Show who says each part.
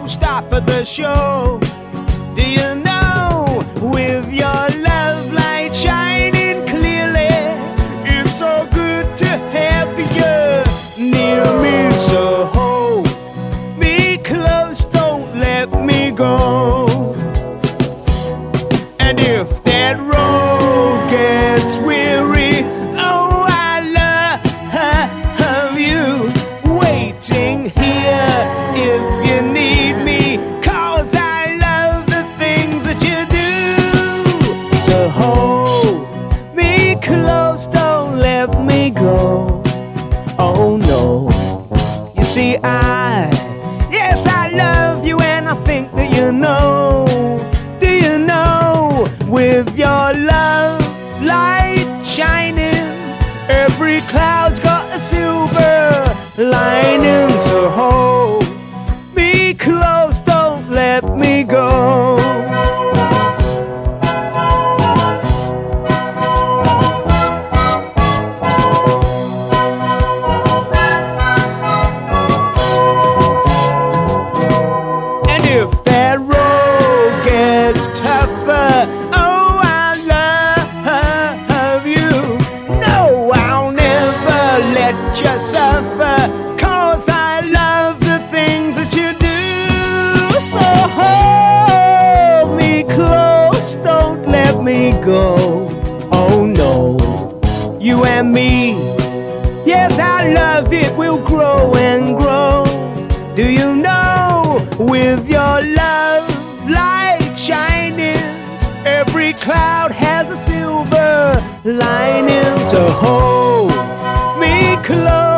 Speaker 1: don't stop at the show. Do you know, with your love light shining clearly, it's so good to have you near me. So hold me close, don't let me go. And if that road gets weary, oh, I love you waiting here if you need me, 'cause I love the things that you do. So hold me close, don't let me go. Oh no, you see yes, I love you and I think that you know. Do you know, with your love light shining, every cloud's got a silver lining. So hold me close, don't let me go. And if that road gets tougher, oh, I love you. No, I'll never let you suffer, 'cause I love the things that you do. So hold me close, don't let me go. Oh no, you and me, yes, our love, it will grow and grow. Do you know, with your love light shining, every cloud has a silver lining. So hold me close.